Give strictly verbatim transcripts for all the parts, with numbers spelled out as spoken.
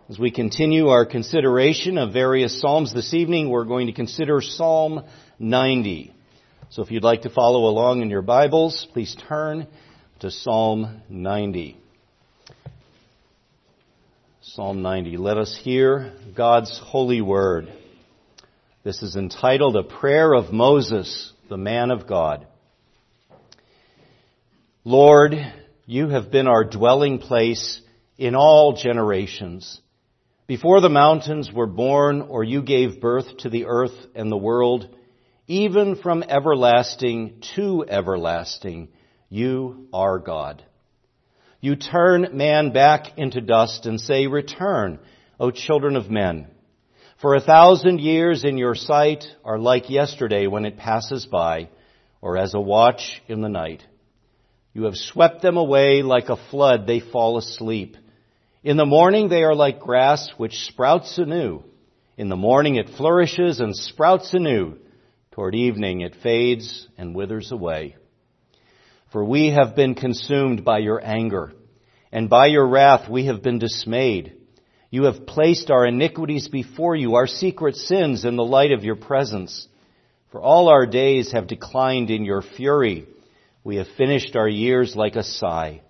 As we continue our consideration of various Psalms this evening, we're going to consider Psalm ninety. So if you'd like to follow along in your Bibles, please turn to Psalm ninety. Psalm ninety. Let us hear God's holy word. This is entitled A Prayer of Moses, the Man of God. Lord, you have been our dwelling place in all generations. Before the mountains were born, or you gave birth to the earth and the world, even from everlasting to everlasting, you are God. You turn man back into dust and say, "Return, O children of men. For a thousand years in your sight are like yesterday when it passes by, or as a watch in the night. You have swept them away like a flood, they fall asleep. In the morning they are like grass which sprouts anew. In the morning it flourishes and sprouts anew. Toward evening it fades and withers away. For we have been consumed by your anger, and by your wrath we have been dismayed. You have placed our iniquities before you, our secret sins in the light of your presence. For all our days have declined in your fury. We have finished our years like a sigh.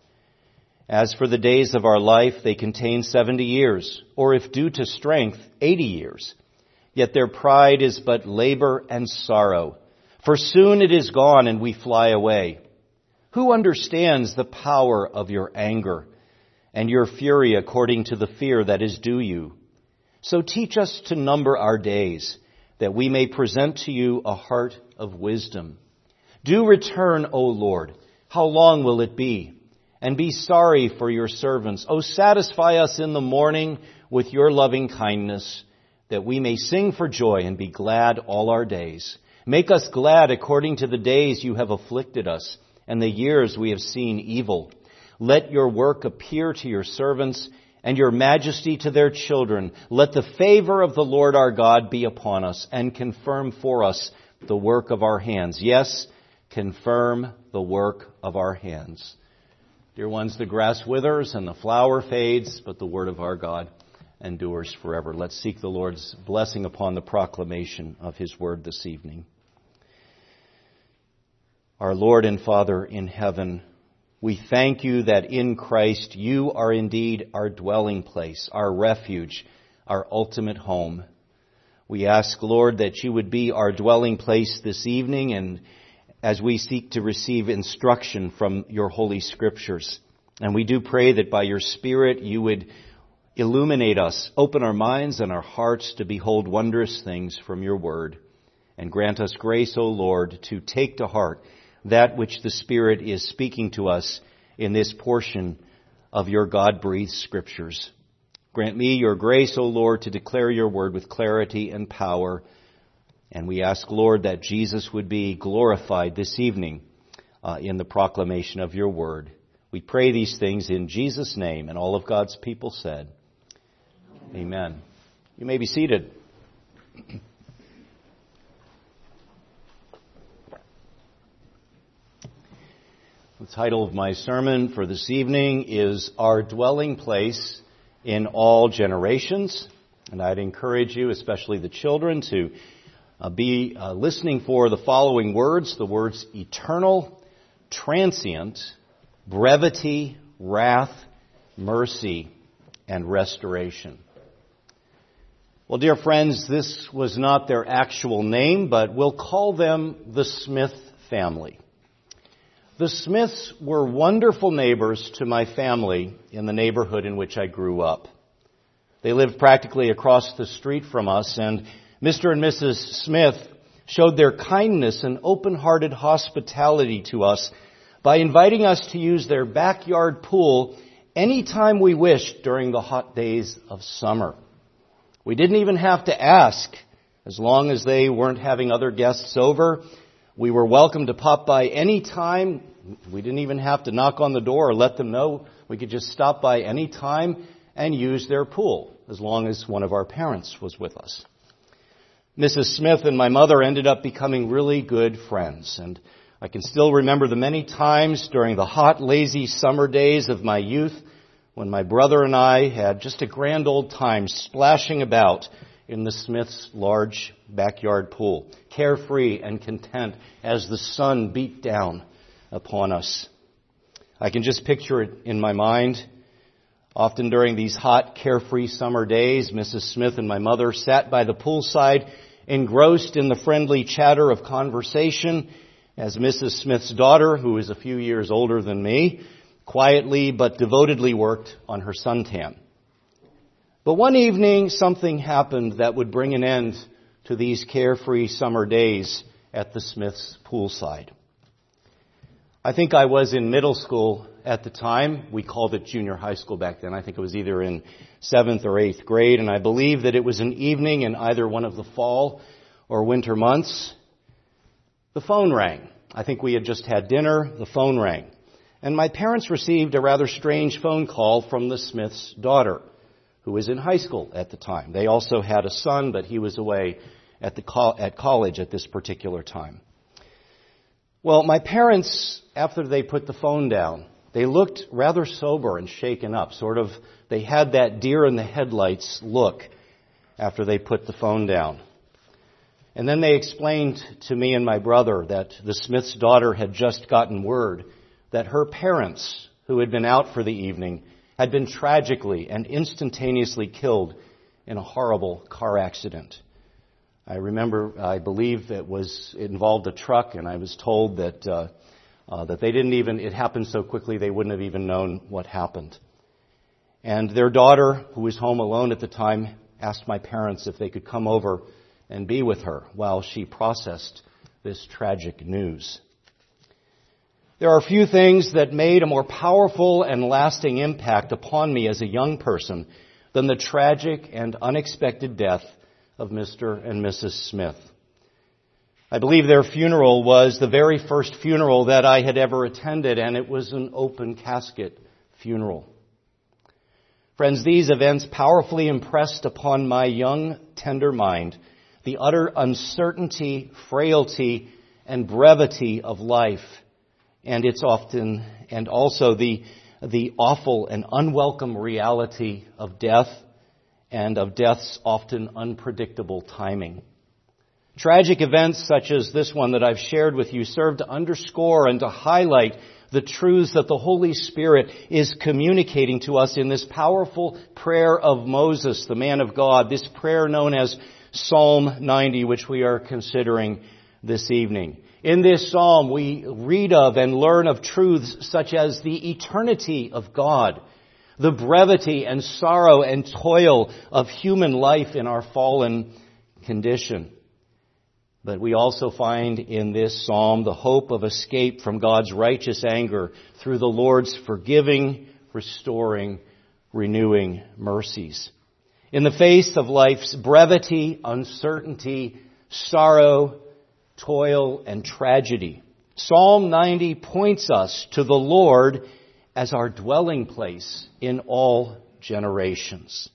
As for the days of our life, they contain seventy years, or if due to strength, eighty years. Yet their pride is but labor and sorrow. For soon it is gone and we fly away. Who understands the power of your anger and your fury according to the fear that is due you? So teach us to number our days, that we may present to you a heart of wisdom. Do return, O Lord. How long will it be? And be sorry for your servants. O satisfy us in the morning with your loving kindness, that we may sing for joy and be glad all our days. Make us glad according to the days you have afflicted us, and the years we have seen evil. Let your work appear to your servants, and your majesty to their children. Let the favor of the Lord our God be upon us, and confirm for us the work of our hands. Yes, confirm the work of our hands. Dear ones, the grass withers and the flower fades, but the word of our God endures forever. Let's seek the Lord's blessing upon the proclamation of his word this evening. Our Lord and Father in heaven, we thank you that in Christ you are indeed our dwelling place, our refuge, our ultimate home. We ask, Lord, that you would be our dwelling place this evening, and as we seek to receive instruction from your holy scriptures. And we do pray that by your Spirit you would illuminate us, open our minds and our hearts to behold wondrous things from your word. And grant us grace, O Lord, to take to heart that which the Spirit is speaking to us in this portion of your God-breathed scriptures. Grant me your grace, O Lord, to declare your word with clarity and power. And we ask, Lord, that Jesus would be glorified this evening uh, in the proclamation of your word. We pray these things in Jesus' name, and all of God's people said, Amen. You may be seated. The title of my sermon for this evening is Our Dwelling Place in All Generations. And I'd encourage you, especially the children, to Uh, be uh, listening for the following words, the words eternal, transient, brevity, wrath, mercy, and restoration. Well, dear friends, this was not their actual name, but we'll call them the Smith family. The Smiths were wonderful neighbors to my family in the neighborhood in which I grew up. They lived practically across the street from us, and Mister and Missus Smith showed their kindness and open-hearted hospitality to us by inviting us to use their backyard pool anytime we wished during the hot days of summer. We didn't even have to ask. As long as they weren't having other guests over, we were welcome to pop by any time. We didn't even have to knock on the door or let them know. We could just stop by any time and use their pool, as long as one of our parents was with us. Missus Smith and my mother ended up becoming really good friends, and I can still remember the many times during the hot, lazy summer days of my youth when my brother and I had just a grand old time splashing about in the Smiths' large backyard pool, carefree and content as the sun beat down upon us. I can just picture it in my mind. Often during these hot, carefree summer days, Missus Smith and my mother sat by the poolside, engrossed in the friendly chatter of conversation, as Missus Smith's daughter, who is a few years older than me, quietly but devotedly worked on her suntan. But one evening, something happened that would bring an end to these carefree summer days at the Smiths' poolside. I think I was in middle school at the time. We called it junior high school back then. I think it was either in seventh or eighth grade, and I believe that it was an evening in either one of the fall or winter months. The phone rang. I think we had just had dinner. The phone rang. And my parents received a rather strange phone call from the Smith's daughter, who was in high school at the time. They also had a son, but he was away at the co- at college at this particular time. Well, my parents, after they put the phone down, they looked rather sober and shaken up. Sort of, they had that deer in the headlights look after they put the phone down. And then they explained to me and my brother that the Smith's daughter had just gotten word that her parents, who had been out for the evening, had been tragically and instantaneously killed in a horrible car accident. I remember, I believe it was, it involved a truck, and I was told that, uh, uh, that they didn't even, it happened so quickly they wouldn't have even known what happened. And their daughter, who was home alone at the time, asked my parents if they could come over and be with her while she processed this tragic news. There are few things that made a more powerful and lasting impact upon me as a young person than the tragic and unexpected death of Mister and Missus Smith. I believe their funeral was the very first funeral that I had ever attended, and it was an open casket funeral. Friends, these events powerfully impressed upon my young, tender mind the utter uncertainty, frailty, and brevity of life, and it's often, and also the, the awful and unwelcome reality of death, and of death's often unpredictable timing. Tragic events such as this one that I've shared with you serve to underscore and to highlight the truths that the Holy Spirit is communicating to us in this powerful prayer of Moses, the man of God, this prayer known as Psalm ninety, which we are considering this evening. In this psalm, we read of and learn of truths such as the eternity of God, the brevity and sorrow and toil of human life in our fallen condition. But we also find in this psalm the hope of escape from God's righteous anger through the Lord's forgiving, restoring, renewing mercies. In the face of life's brevity, uncertainty, sorrow, toil, and tragedy, Psalm ninety points us to the Lord as our dwelling place in all generations.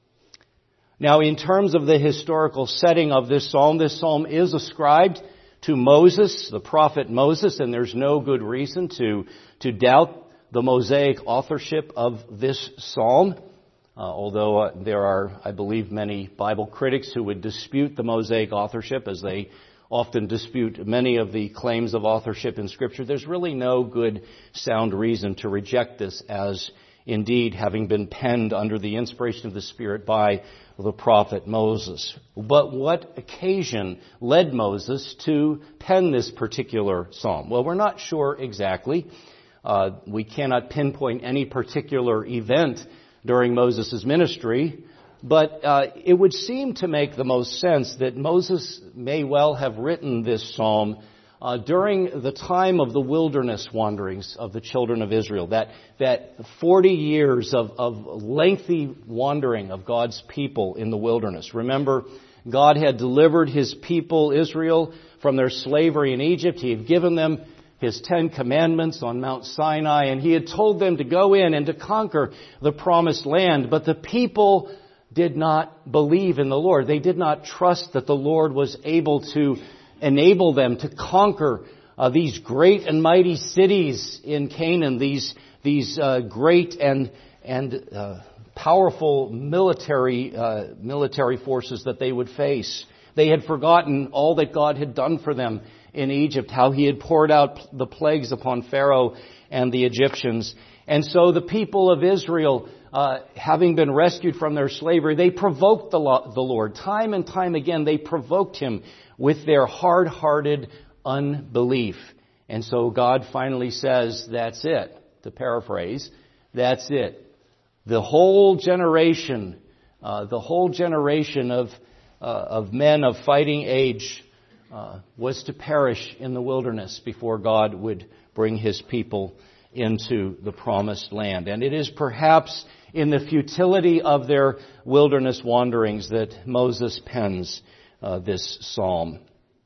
Now, in terms of the historical setting of this psalm, this psalm is ascribed to Moses, the prophet Moses, and there's no good reason to, to doubt the Mosaic authorship of this psalm, uh, although uh, there are, I believe, many Bible critics who would dispute the Mosaic authorship, as they often dispute many of the claims of authorship in Scripture. There's really no good, sound reason to reject this as indeed having been penned under the inspiration of the Spirit by the prophet Moses. But what occasion led Moses to pen this particular psalm? Well, we're not sure exactly. Uh, we cannot pinpoint any particular event during Moses' ministry. But uh, it would seem to make the most sense that Moses may well have written this psalm uh, during the time of the wilderness wanderings of the children of Israel, that that forty years of, of lengthy wandering of God's people in the wilderness. Remember, God had delivered His people, Israel, from their slavery in Egypt. He had given them His Ten Commandments on Mount Sinai, and He had told them to go in and to conquer the promised land. But the people did not believe in the Lord. They did not trust that the Lord was able to enable them to conquer uh, these great and mighty cities in Canaan, these these uh, great and and uh, powerful military uh, military forces that they would face. They had forgotten all that God had done for them in Egypt, how He had poured out the plagues upon Pharaoh and the Egyptians. And so the people of Israel, uh, having been rescued from their slavery, they provoked the, lo- the Lord. Time and time again, they provoked Him with their hard-hearted unbelief. And so God finally says, that's it. To paraphrase, that's it. The whole generation, uh, the whole generation of uh, of men of fighting age uh, was to perish in the wilderness before God would bring His people into the promised land. And it is perhaps in the futility of their wilderness wanderings that Moses pens uh, this psalm.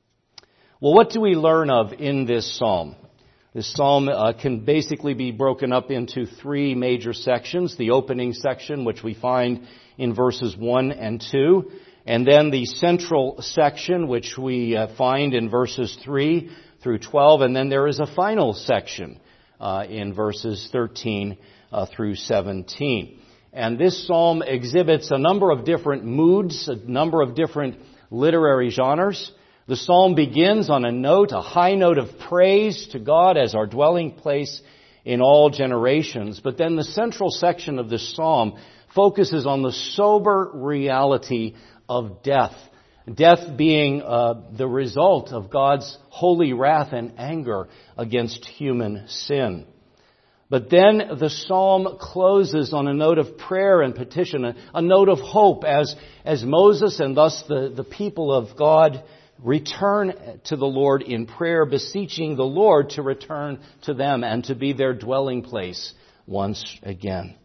Well, what do we learn of in this psalm? This psalm uh, can basically be broken up into three major sections. The opening section, which we find in verses one and two, and then the central section, which we uh, find in verses three through twelve, and then there is a final section uh, in verses thirteen uh, through seventeen. And this psalm exhibits a number of different moods, a number of different literary genres. The psalm begins on a note, a high note of praise to God as our dwelling place in all generations. But then the central section of this psalm focuses on the sober reality of death. Death being uh, the result of God's holy wrath and anger against human sin. But then the psalm closes on a note of prayer and petition, a, a note of hope as, as Moses and thus the, the people of God return to the Lord in prayer, beseeching the Lord to return to them and to be their dwelling place once again.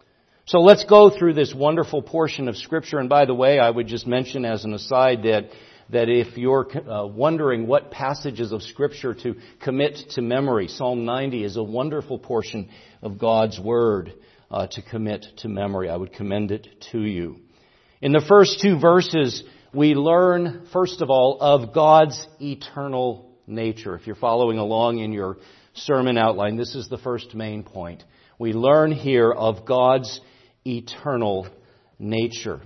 So let's go through this wonderful portion of Scripture. And by the way, I would just mention as an aside that that if you're uh, wondering what passages of Scripture to commit to memory, Psalm ninety is a wonderful portion of God's Word uh, to commit to memory. I would commend it to you. In the first two verses, we learn, first of all, of God's eternal nature. If you're following along in your sermon outline, this is the first main point. We learn here of God's eternal nature.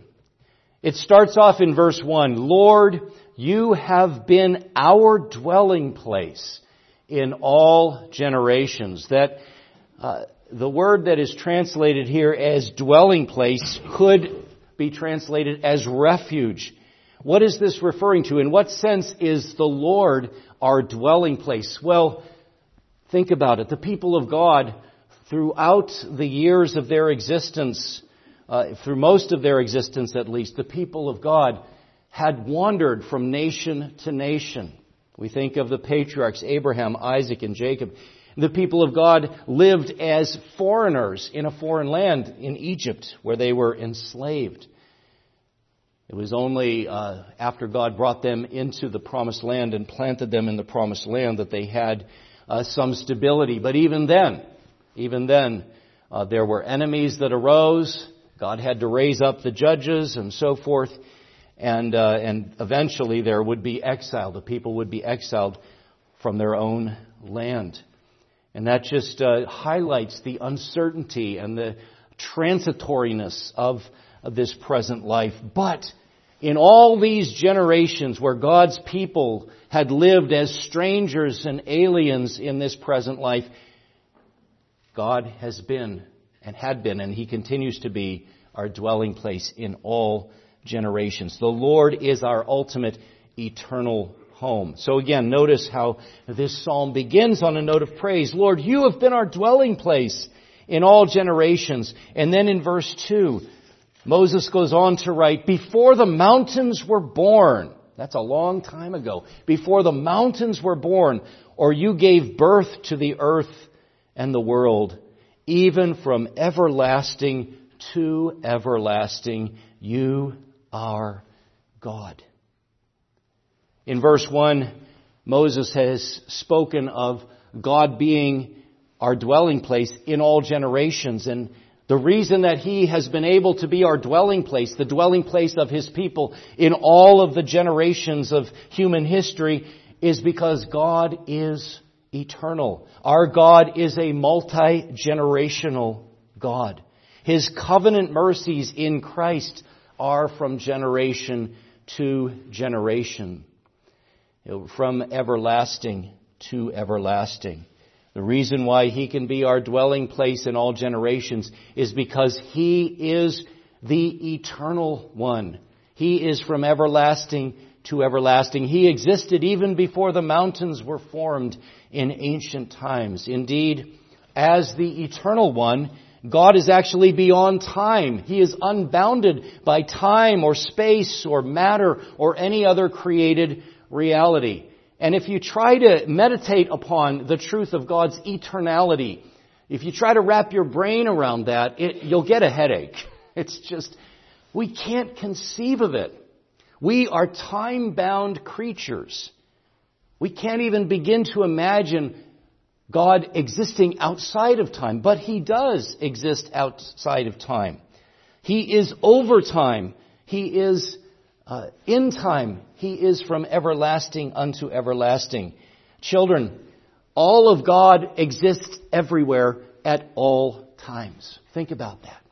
It starts off in verse one, Lord, you have been our dwelling place in all generations. That uh, the word that is translated here as dwelling place could be translated as refuge. What is this referring to? In what sense is the Lord our dwelling place? Well, think about it. The people of God, throughout the years of their existence, uh, through most of their existence at least, the people of God had wandered from nation to nation. We think of the patriarchs, Abraham, Isaac, and Jacob. The people of God lived as foreigners in a foreign land in Egypt, where they were enslaved. It was only uh, after God brought them into the promised land and planted them in the promised land that they had uh, some stability. But even then, even then, uh, there were enemies that arose. God had to raise up the judges and so forth. And uh, and eventually there would be exile. The people would be exiled from their own land. And that just uh, highlights the uncertainty and the transitoriness of, of this present life. But in all these generations where God's people had lived as strangers and aliens in this present life, God has been and had been, and He continues to be, our dwelling place in all generations. The Lord is our ultimate eternal home. So again, notice how this psalm begins on a note of praise. Lord, you have been our dwelling place in all generations. And then in verse two, Moses goes on to write, before the mountains were born, that's a long time ago, before the mountains were born, or you gave birth to the earth and the world, even from everlasting to everlasting, you are God. In verse one, Moses has spoken of God being our dwelling place in all generations. And the reason that He has been able to be our dwelling place, the dwelling place of His people in all of the generations of human history, is because God is eternal. Our God is a multi-generational God. His covenant mercies in Christ are from generation to generation, from everlasting to everlasting. The reason why He can be our dwelling place in all generations is because He is the eternal one. He is from everlasting to everlasting. He existed even before the mountains were formed in ancient times. Indeed, as the eternal one, God is actually beyond time. He is unbounded by time or space or matter or any other created reality. And if you try to meditate upon the truth of God's eternality, if you try to wrap your brain around that, it, you'll get a headache. It's just, we can't conceive of it. We are time-bound creatures. We can't even begin to imagine God existing outside of time, but He does exist outside of time. He is over time. He is uh, in time. He is from everlasting unto everlasting. Children, all of God exists everywhere at all times. Think about that.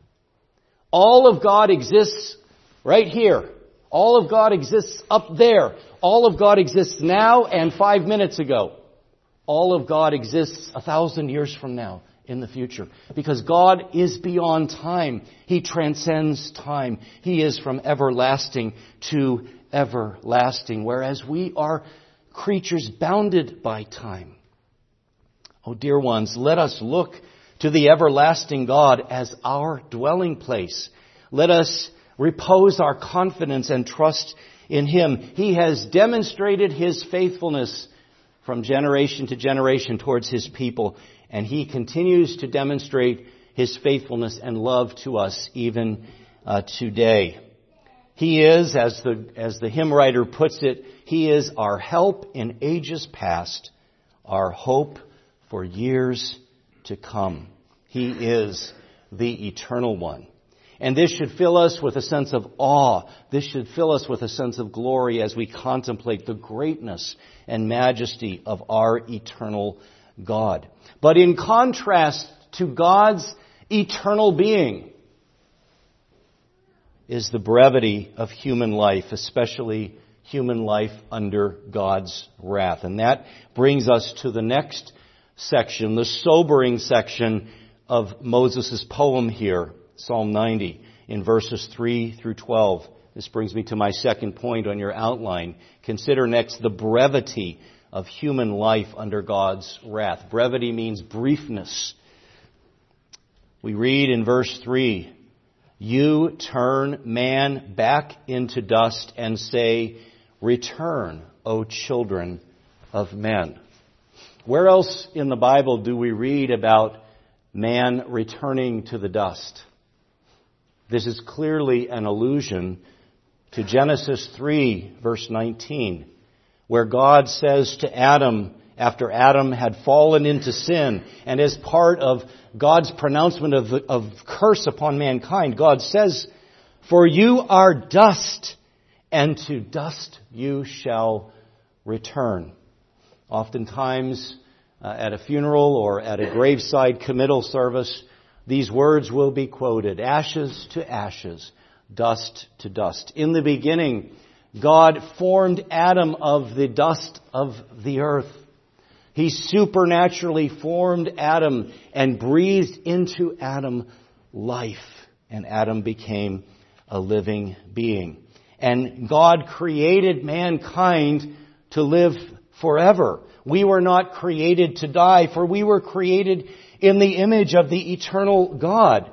All of God exists right here. All of God exists up there. All of God exists now and five minutes ago. All of God exists a thousand years from now in the future. Because God is beyond time. He transcends time. He is from everlasting to everlasting. Whereas we are creatures bounded by time. Oh, dear ones, let us look to the everlasting God as our dwelling place. Let us repose our confidence and trust in Him. He has demonstrated His faithfulness from generation to generation towards His people, and He continues to demonstrate His faithfulness and love to us even uh, today. He is, as the, as the hymn writer puts it, He is our help in ages past, our hope for years to come. He is the eternal one. And this should fill us with a sense of awe. This should fill us with a sense of glory as we contemplate the greatness and majesty of our eternal God. But in contrast to God's eternal being is the brevity of human life, especially human life under God's wrath. And that brings us to the next section, the sobering section of Moses' poem here, Psalm ninety, in verses three through twelve. This brings me to my second point on your outline. Consider next the brevity of human life under God's wrath. Brevity means briefness. We read in verse three, "You turn man back into dust and say, 'Return, O children of men.'" Where else in the Bible do we read about man returning to the dust? This is clearly an allusion to Genesis three, verse nineteen, where God says to Adam, after Adam had fallen into sin, and as part of God's pronouncement of, of curse upon mankind, God says, "For you are dust, and to dust you shall return." Oftentimes, uh, at a funeral or at a graveside committal service, these words will be quoted: ashes to ashes, dust to dust. In the beginning, God formed Adam of the dust of the earth. He supernaturally formed Adam and breathed into Adam life. And Adam became a living being. And God created mankind to live forever. We were not created to die, for we were created in the image of the eternal God.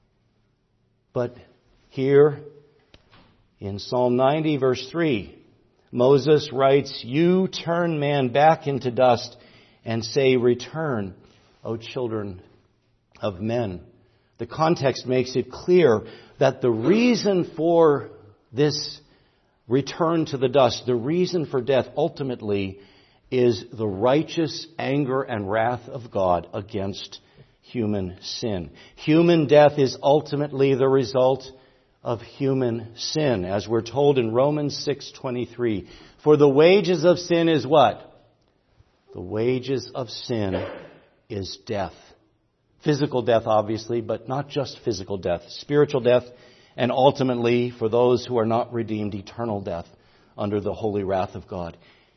But here in Psalm ninety, verse three, Moses writes, "You turn man back into dust and say, 'Return, O children of men.'" The context makes it clear that the reason for this return to the dust, the reason for death ultimately, is the righteous anger and wrath of God against human sin. Human death is ultimately the result of human sin, as we're told in Romans six twenty-three. For the wages of sin is what? The wages of sin is death. Physical death, obviously, but not just physical death. Spiritual death, and ultimately, for those who are not redeemed, eternal death under the holy wrath of God.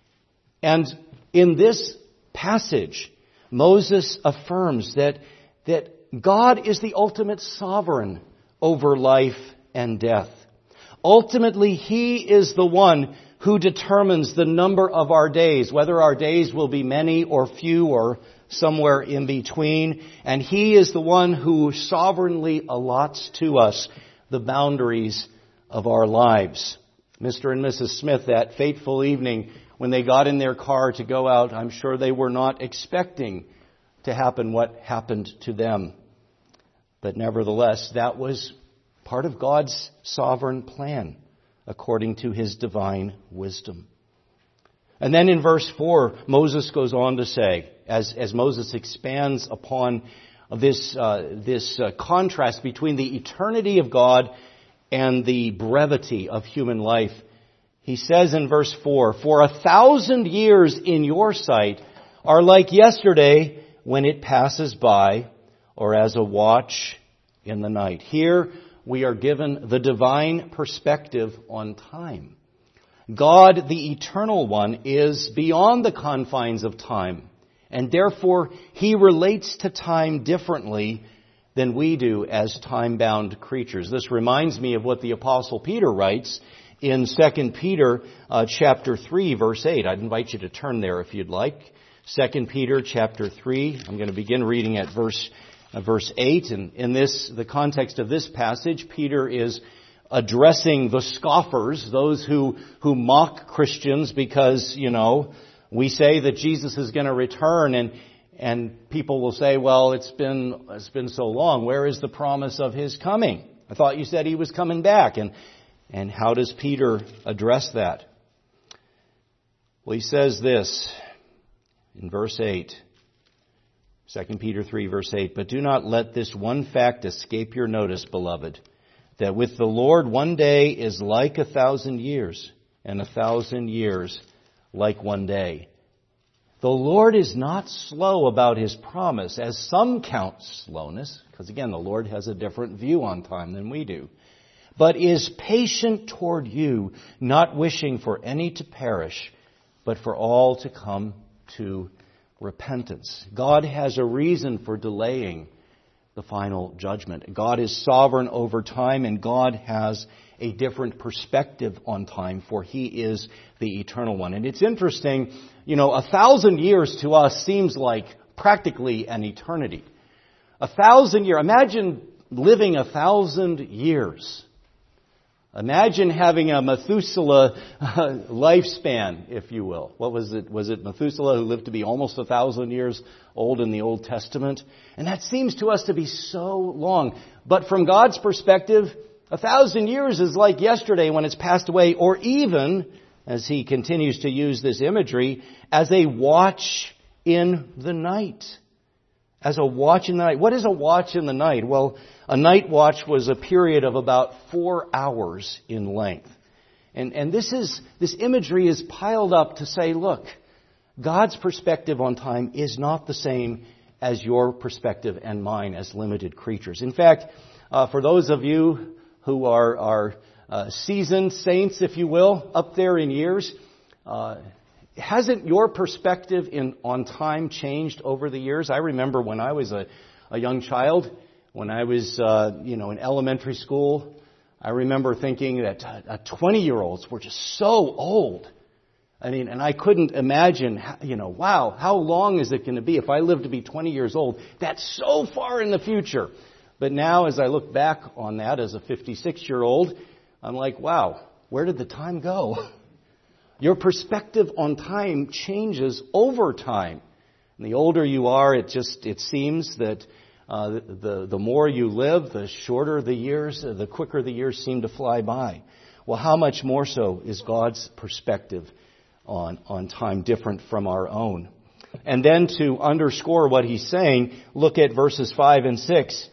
And in this passage, Moses affirms that, that God is the ultimate sovereign over life and death. Ultimately, He is the one who determines the number of our days, whether our days will be many or few or somewhere in between. And He is the one who sovereignly allots to us the boundaries of our lives. Mister and Missus Smith, that fateful evening when they got in their car to go out, I'm sure they were not expecting to happen what happened to them. But nevertheless, that was part of God's sovereign plan, according to His divine wisdom. And then in verse four, Moses goes on to say, as, as Moses expands upon this, uh, this uh, contrast between the eternity of God and the brevity of human life, he says in verse four, "For a thousand years in your sight are like yesterday when it passes by, or as a watch in the night." Here we are given the divine perspective on time. God, the Eternal One, is beyond the confines of time, and therefore He relates to time differently than we do as time-bound creatures. This reminds me of what the Apostle Peter writes in Second Peter uh, chapter three, verse eight. I'd invite you to turn there if you'd like. Second Peter chapter three. I'm going to begin reading at verse uh, verse eight. And in this, the context of this passage, Peter is addressing the scoffers, those who who mock Christians because, you know, we say that Jesus is going to return, and and people will say, well, it's been it's been so long. Where is the promise of His coming? I thought you said He was coming back. And And how does Peter address that? Well, he says this in verse eight. Second Peter three, verse eight. "But do not let this one fact escape your notice, beloved, that with the Lord one day is like a thousand years, and a thousand years like one day. The Lord is not slow about His promise, as some count slowness," because again, the Lord has a different view on time than we do, "but is patient toward you, not wishing for any to perish, but for all to come to repentance." God has a reason for delaying the final judgment. God is sovereign over time, and God has a different perspective on time, for He is the Eternal One. And it's interesting, you know, a thousand years to us seems like practically an eternity. A thousand years. Imagine living a thousand years. Imagine having a Methuselah lifespan, if you will. What was it? Was it Methuselah who lived to be almost a thousand years old in the Old Testament? And that seems to us to be so long. But from God's perspective, a thousand years is like yesterday when it's passed away, or even, as He continues to use this imagery, as a watch in the night. As a watch in the night. What is a watch in the night? Well, a night watch was a period of about four hours in length. And, and this is, this imagery is piled up to say, look, God's perspective on time is not the same as your perspective and mine as limited creatures. In fact, uh, for those of you who are, are uh, seasoned saints, if you will, up there in years, uh, hasn't your perspective in, on time changed over the years? I remember when I was a, a young child, when I was, uh, you know, in elementary school, I remember thinking that uh, twenty-year-olds were just so old. I mean, and I couldn't imagine, you know, wow, how long is it going to be if I live to be twenty years old? That's so far in the future. But now, as I look back on that as a fifty-six-year-old, I'm like, wow, where did the time go? Your perspective on time changes over time. And the older you are, it just it seems that uh, the the more you live, the shorter the years, the quicker the years seem to fly by. Well, how much more so is God's perspective on on time different from our own? And then to underscore what he's saying, look at verses five and six.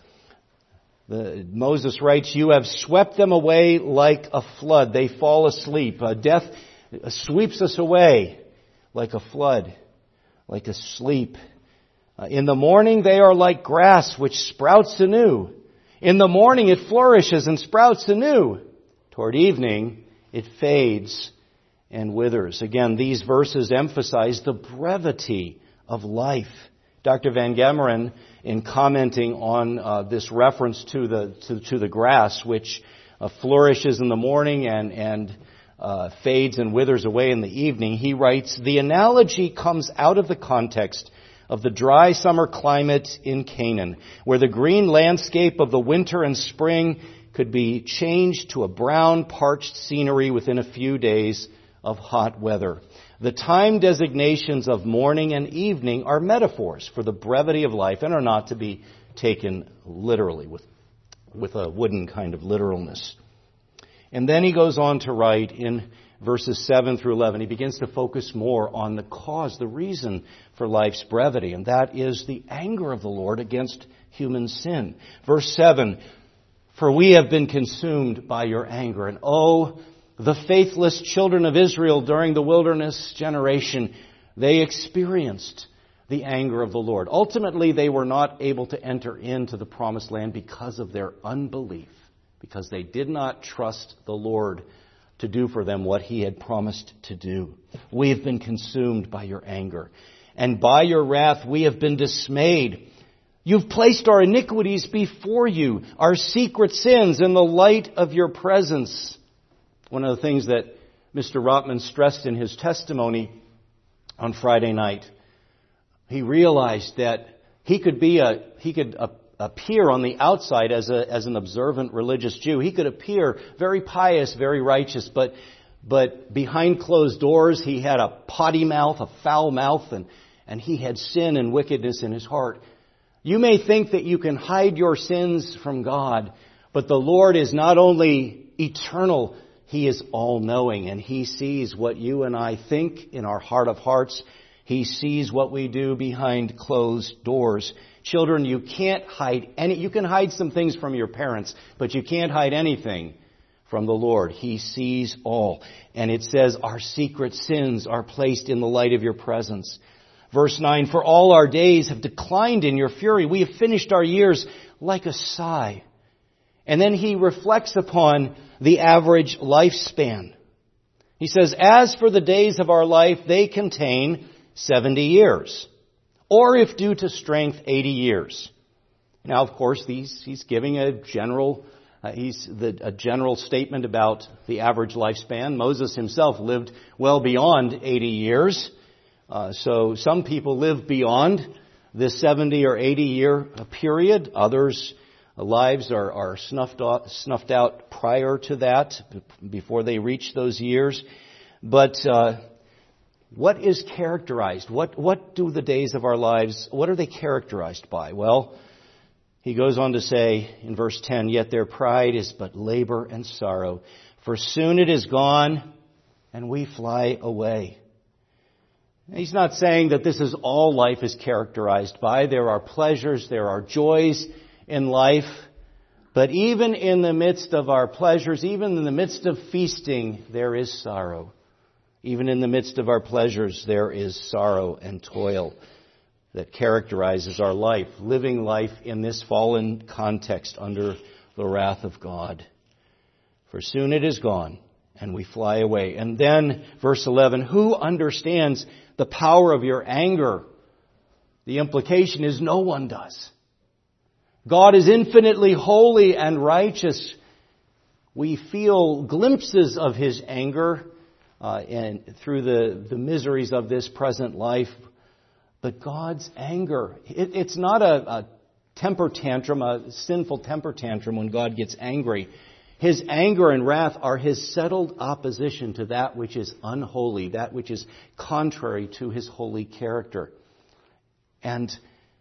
The, Moses writes, "You have swept them away like a flood. They fall asleep. Uh, death sweeps us away like a flood, like a sleep. Uh, in the morning they are like grass which sprouts anew. In the morning it flourishes and sprouts anew. Toward evening it fades and withers. Again, these verses emphasize the brevity of life. Doctor Van Gemeren, in commenting on uh, this reference to the to, to the grass, which uh, flourishes in the morning and and uh, fades and withers away in the evening, he writes, "The analogy comes out of the context of the dry summer climate in Canaan, where the green landscape of the winter and spring could be changed to a brown, parched scenery within a few days of hot weather. The time designations of morning and evening are metaphors for the brevity of life and are not to be taken literally with, with a wooden kind of literalness." And then he goes on to write in verses seven through eleven, he begins to focus more on the cause, the reason for life's brevity, and that is the anger of the Lord against human sin. Verse seven, "For we have been consumed by your anger, and oh, the faithless children of Israel during the wilderness generation, they experienced the anger of the Lord." Ultimately, they were not able to enter into the promised land because of their unbelief, because they did not trust the Lord to do for them what He had promised to do. "We have been consumed by your anger, and by your wrath we have been dismayed. You've placed our iniquities before you, our secret sins in the light of your presence." One of the things that Mister Rotman stressed in his testimony on Friday night, he realized that he could be a, he could appear on the outside as a, as an observant religious Jew. He could appear very pious, very righteous, but, but behind closed doors, he had a potty mouth, a foul mouth, and, and he had sin and wickedness in his heart. You may think that you can hide your sins from God, but the Lord is not only eternal, He is all-knowing, and He sees what you and I think in our heart of hearts. He sees what we do behind closed doors. Children, you can't hide any, you can hide some things from your parents, but you can't hide anything from the Lord. He sees all. And it says, our secret sins are placed in the light of your presence. Verse nine, "For all our days have declined in your fury. We have finished our years like a sigh." And then he reflects upon the average lifespan. He says, "As for the days of our life, they contain seventy years. Or if due to strength, eighty years." Now, of course, these, he's giving a general, uh, he's the, a general statement about the average lifespan. Moses himself lived well beyond eighty years. Uh, so some people live beyond this seventy or eighty year period. Others' lives are, are snuffed out, snuffed out prior to that, before they reach those years. But uh, what is characterized? What what do the days of our lives, what are they characterized by? Well, he goes on to say in verse ten, "Yet their pride is but labor and sorrow, for soon it is gone, and we fly away." He's not saying that this is all life is characterized by. There are pleasures, there are joys in life. But even in the midst of our pleasures, even in the midst of feasting, there is sorrow. Even in the midst of our pleasures, there is sorrow and toil that characterizes our life, living life in this fallen context under the wrath of God. "For soon it is gone, and we fly away." And then, verse eleven, "Who understands the power of your anger?" The implication is no one does. God is infinitely holy and righteous. We feel glimpses of His anger uh, and through the, the miseries of this present life. But God's anger, it, it's not a, a temper tantrum, a sinful temper tantrum when God gets angry. His anger and wrath are His settled opposition to that which is unholy, that which is contrary to His holy character. And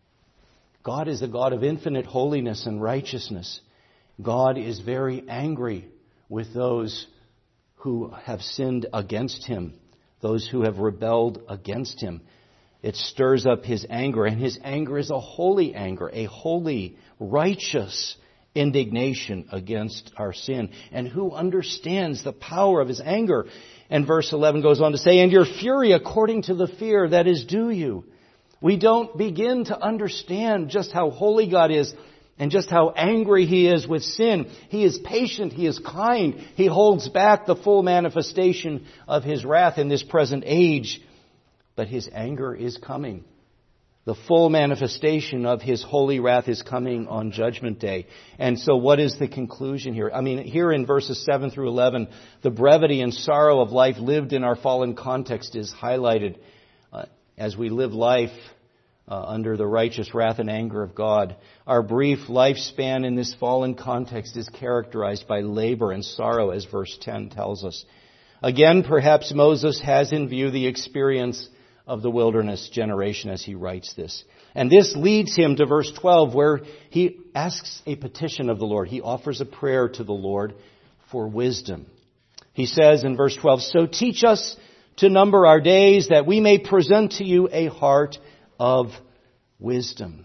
God is a God of infinite holiness and righteousness. God is very angry with those who have sinned against Him, those who have rebelled against Him. It stirs up His anger, and His anger is a holy anger, a holy, righteous indignation against our sin. And who understands the power of His anger? And verse eleven goes on to say, "And your fury according to the fear that is due you." We don't begin to understand just how holy God is and just how angry He is with sin. He is patient. He is kind. He holds back the full manifestation of His wrath in this present age. But His anger is coming. The full manifestation of His holy wrath is coming on Judgment Day. And so what is the conclusion here? I mean, here in verses seven through eleven, the brevity and sorrow of life lived in our fallen context is highlighted uh, as we live life uh, under the righteous wrath and anger of God. Our brief lifespan in this fallen context is characterized by labor and sorrow, as verse ten tells us. Again, perhaps Moses has in view the experience of the wilderness generation as he writes this. And this leads him to verse twelve, where he asks a petition of the Lord. He offers a prayer to the Lord for wisdom. He says in verse twelve, "So teach us to number our days, that we may present to you a heart of wisdom."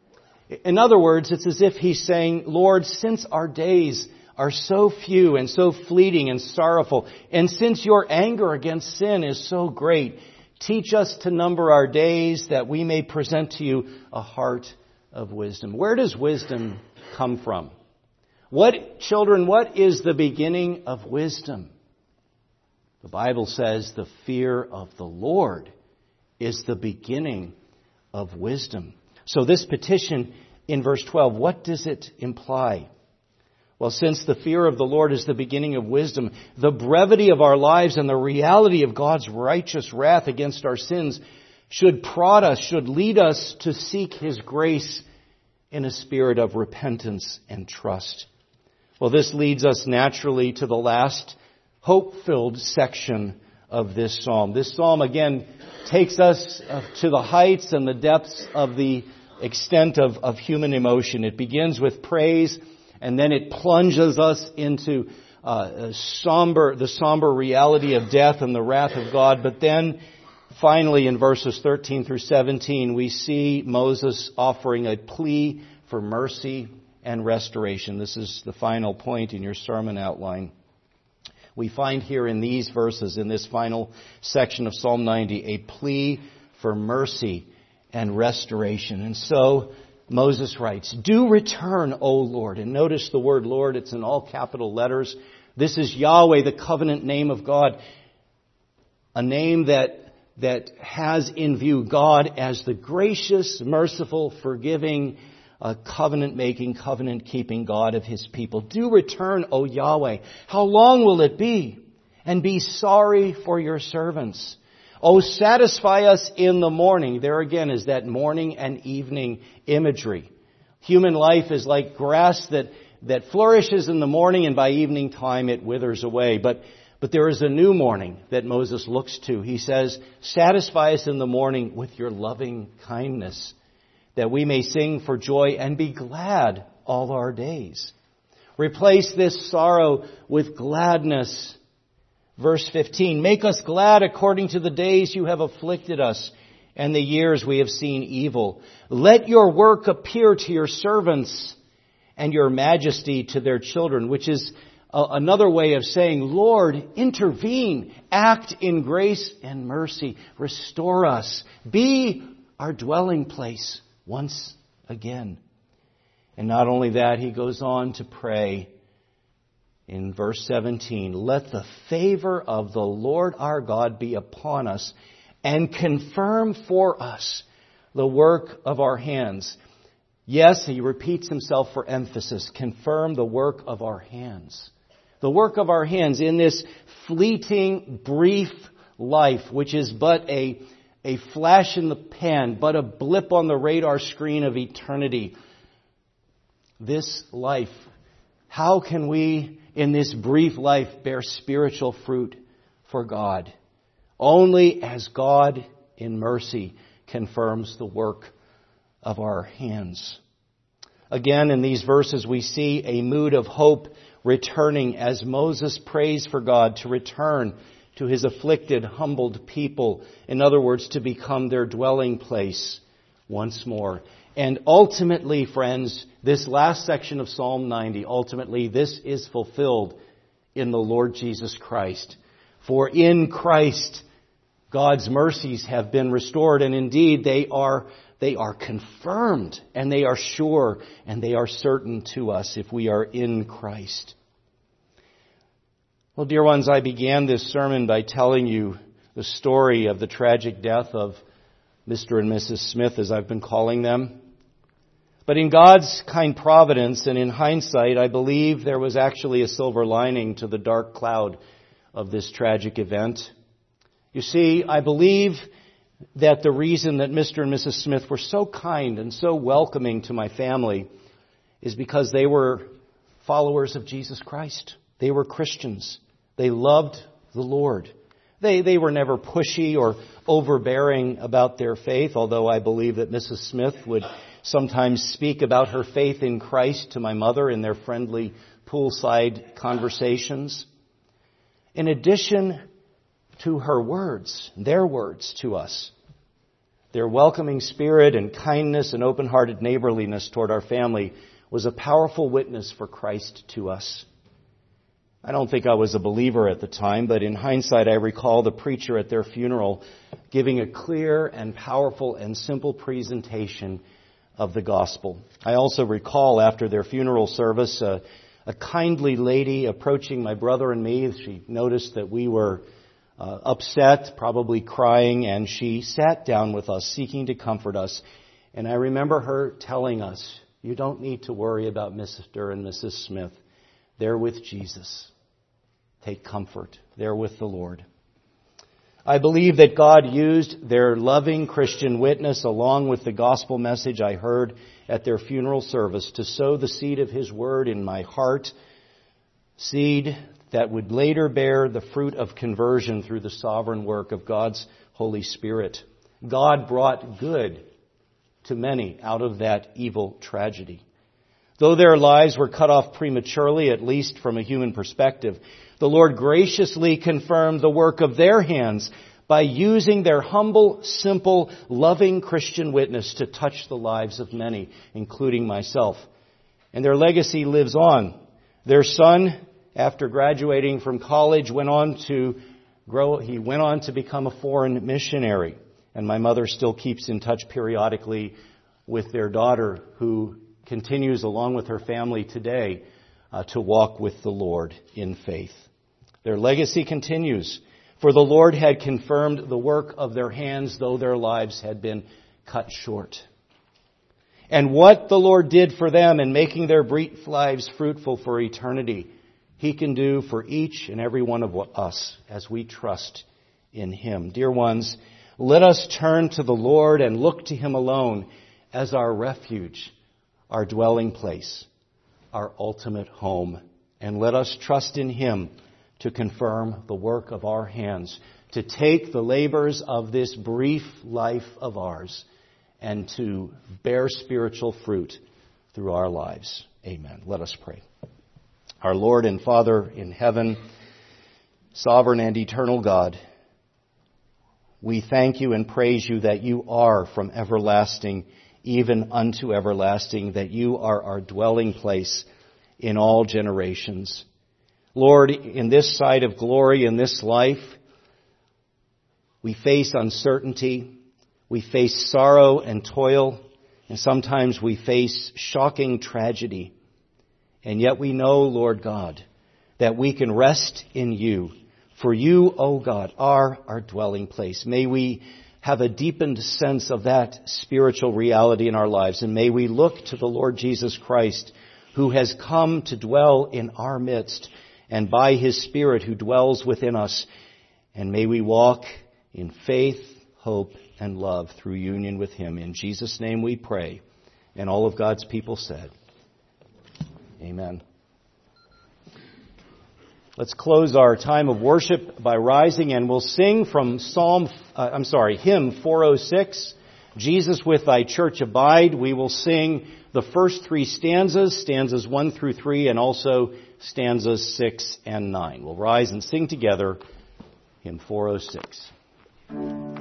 In other words, it's as if he's saying, Lord, since our days are so few and so fleeting and sorrowful, and since your anger against sin is so great, teach us to number our days, that we may present to you a heart of wisdom. Where does wisdom come from? What, children, what is the beginning of wisdom? The Bible says the fear of the Lord is the beginning of wisdom. So this petition in verse twelve, what does it imply? Well, since the fear of the Lord is the beginning of wisdom, the brevity of our lives and the reality of God's righteous wrath against our sins should prod us, should lead us to seek His grace in a spirit of repentance and trust. Well, this leads us naturally to the last hope-filled section of this psalm. This psalm, again, takes us to the heights and the depths of the extent of, of human emotion. It begins with praise, and then it plunges us into uh, somber, the somber reality of death and the wrath of God. But then, finally, in verses thirteen through seventeen, we see Moses offering a plea for mercy and restoration. This is the final point in your sermon outline. We find here in these verses, in this final section of Psalm ninety, a plea for mercy and restoration. And so Moses writes, "Do return, O Lord." And notice the word Lord, it's in all capital letters. This is Yahweh, the covenant name of God. A name that, that has in view God as the gracious, merciful, forgiving, uh, covenant-making, covenant-keeping God of His people. Do return, O Yahweh. How long will it be? And be sorry for your servants. Oh, satisfy us in the morning. There again is that morning and evening imagery. Human life is like grass that, that flourishes in the morning, and by evening time it withers away. But, but there is a new morning that Moses looks to. He says, satisfy us in the morning with your loving kindness, that we may sing for joy and be glad all our days. Replace this sorrow with gladness. Verse fifteen, make us glad according to the days you have afflicted us and the years we have seen evil. Let your work appear to your servants and your majesty to their children, which is a, another way of saying, Lord, intervene, act in grace and mercy, restore us, be our dwelling place once again. And not only that, he goes on to pray in verse seventeen, let the favor of the Lord our God be upon us and confirm for us the work of our hands. Yes, he repeats himself for emphasis. Confirm the work of our hands. The work of our hands in this fleeting, brief life, which is but a, a flash in the pan, but a blip on the radar screen of eternity. This life, how can we in this brief life bear spiritual fruit for God? Only as God in mercy confirms the work of our hands. Again, in these verses we see a mood of hope returning as Moses prays for God to return to His afflicted, humbled people. In other words, to become their dwelling place once more. And ultimately, friends, this last section of Psalm ninety, ultimately this is fulfilled in the Lord Jesus Christ. For in Christ, God's mercies have been restored, and indeed they are they are confirmed, and they are sure, and they are certain to us if we are in Christ. Well, dear ones, I began this sermon by telling you the story of the tragic death of Mister and Missus Smith, as I've been calling them. But in God's kind providence and in hindsight, I believe there was actually a silver lining to the dark cloud of this tragic event. You see, I believe that the reason that Mister and Missus Smith were so kind and so welcoming to my family is because they were followers of Jesus Christ. They were Christians. They loved the Lord. They, they were never pushy or overbearing about their faith, although I believe that Missus Smith would sometimes speak about her faith in Christ to my mother in their friendly poolside conversations. In addition to her words, their words to us, their welcoming spirit and kindness and open-hearted neighborliness toward our family was a powerful witness for Christ to us. I don't think I was a believer at the time, but in hindsight I recall the preacher at their funeral giving a clear and powerful and simple presentation of the gospel. I also recall after their funeral service a, a kindly lady approaching my brother and me. She noticed that we were uh, upset, probably crying, and she sat down with us, seeking to comfort us. And I remember her telling us, "You don't need to worry about Mister and Missus Smith. They're with Jesus. Take comfort. They're with the Lord." I believe that God used their loving Christian witness along with the gospel message I heard at their funeral service to sow the seed of His Word in my heart, seed that would later bear the fruit of conversion through the sovereign work of God's Holy Spirit. God brought good to many out of that evil tragedy. Though their lives were cut off prematurely, at least from a human perspective, the Lord graciously confirmed the work of their hands by using their humble, simple, loving Christian witness to touch the lives of many, including myself. And their legacy lives on. Their son, after graduating from college, went on to grow. He went on to become a foreign missionary. And my mother still keeps in touch periodically with their daughter, who continues along with her family today uh, to walk with the Lord in faith. Their legacy continues, for the Lord had confirmed the work of their hands, though their lives had been cut short. And what the Lord did for them in making their brief lives fruitful for eternity, He can do for each and every one of us as we trust in Him. Dear ones, let us turn to the Lord and look to Him alone as our refuge, our dwelling place, our ultimate home. And let us trust in Him to confirm the work of our hands, to take the labors of this brief life of ours and to bear spiritual fruit through our lives. Amen. Let us pray. Our Lord and Father in heaven, sovereign and eternal God, we thank You and praise You that You are from everlasting even unto everlasting, that You are our dwelling place in all generations. Lord, in this side of glory, in this life, we face uncertainty, we face sorrow and toil, and sometimes we face shocking tragedy. And yet we know, Lord God, that we can rest in You. For You, O God, are our dwelling place. May we have a deepened sense of that spiritual reality in our lives, and may we look to the Lord Jesus Christ, who has come to dwell in our midst, and by His Spirit who dwells within us. And may we walk in faith, hope, and love through union with Him. In Jesus' name we pray. And all of God's people said, Amen. Let's close our time of worship by rising, and we'll sing from Psalm, uh, I'm sorry, hymn four oh six, Jesus with Thy Church Abide. We will sing the first three stanzas, stanzas one through three, and also stanzas six and nine. We'll rise and sing together hymn four oh six.